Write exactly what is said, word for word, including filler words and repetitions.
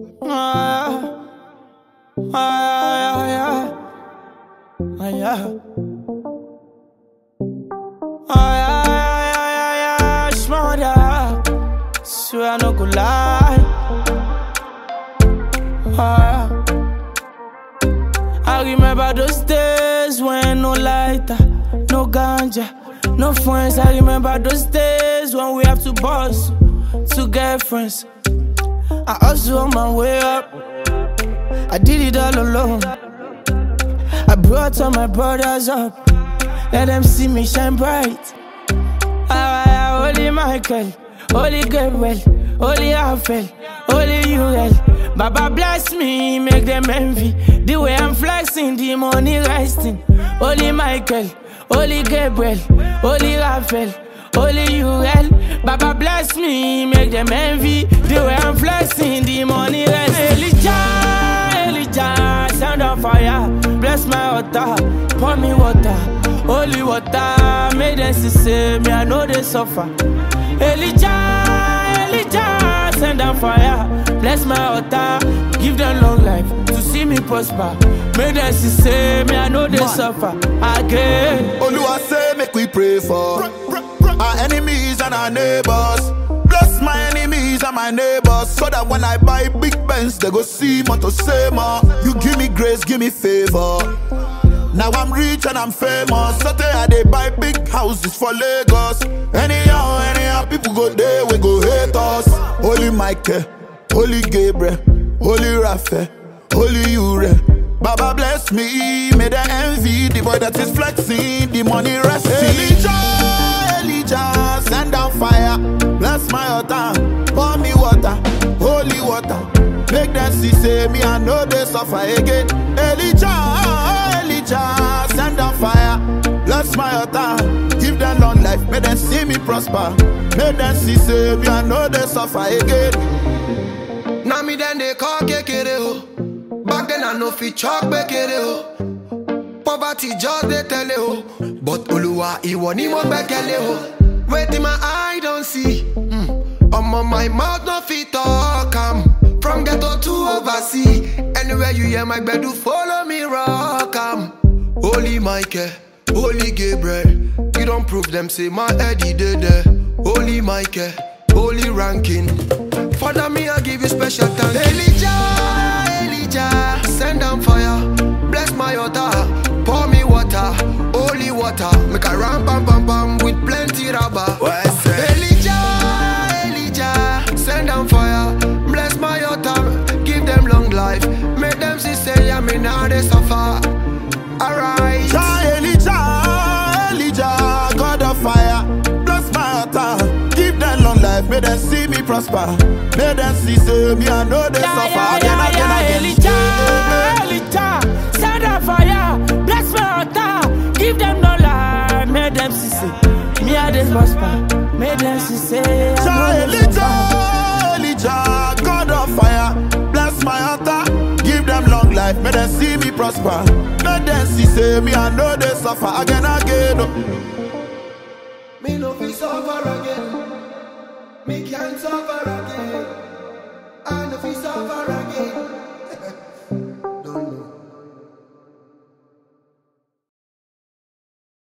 Ah, ah, ah, yeah, ah, yeah. Ah, yeah, yeah, yeah, yeah, Shmurda. Swear I no go lie. Ah, I remember those days when no lighter, no ganja, no friends. I remember those days when we have to boss to get friends. I also on my way up, I did it all alone. I brought all my brothers up, let them see me shine bright. Ah, Holy Michael, Holy Gabriel, Holy Raphael, Holy Uriel. Baba bless me, make them envy. The way I'm flexing, the money resting. Holy Michael, Holy Gabriel, Holy Raphael, Holy Uriel. Baba bless me, make them envy. The way I'm flexing, the money resting. Elijah, Elijah, sound of fire. Bless my altar, pour me water. Holy water, make them see say me, I know they suffer. Elijah, Elijah, send down fire. Bless my altar, give them long life to see me prosper. Make them see say me, I know they Man. suffer again. Oluwa say make we pray for our enemies and our neighbors. Bless my enemies and my neighbors, so that when I buy big Benz, they go see more to say more. You give me grace, give me favor. Now I'm rich and I'm famous, so I they buy big houses for Lagos. Anyhow, anyhow, people go there, we go hate us. Holy Michael, Holy Gabriel, Holy Raphael, Holy Uriel. Baba bless me, may the envy, the boy that is flexing, the money resting. Elijah, Elijah, send down fire, bless my altar, pour me water, holy water. Make them see, say me, I know they suffer again. Elijah, Elijah, send down fire, bless my altar, give them long life, make them see me prosper. Make them see, say me, I know they suffer again. Now me then they call kekere ho. Back then I know fi chalk bekere ho. Poverty just they tell ho. But Oluwa iwo ni mo bekele ho. Wait in my eye don't see. Mm. I'm on my mouth no fit talk. I'm from ghetto to overseas. Anywhere you hear my bed, do follow me rock. I'm Holy Michael, Holy Gabriel. You don't prove them say my Eddie did there. Holy Michael, Holy ranking. Father me I give you special thanks. Elijah, Elijah, send down fire, bless my altar, pour me water, holy water, make a ram pam pam pam with plenty rubber. Elijah, Elijah, send down fire, bless my altar, give them long life, make them see say I mean now they suffer. Alright. Elijah, Elijah, God of fire, bless my altar, give them long life, may them see me prosper. May them see say me I know they Yeah, suffer yeah, again, yeah, again, yeah, again. Elijah, Elijah, send down fire, bless my altar, give them no life, make them see say me I dey prosper. Make them see say I know they suffer. Elijah, Elijah, God of fire, bless my altar, give them long life, may them see me prosper. May them see say me I know they suffer again, again. Me no fi suffer again. Me can't suffer again. I no fi suffer again.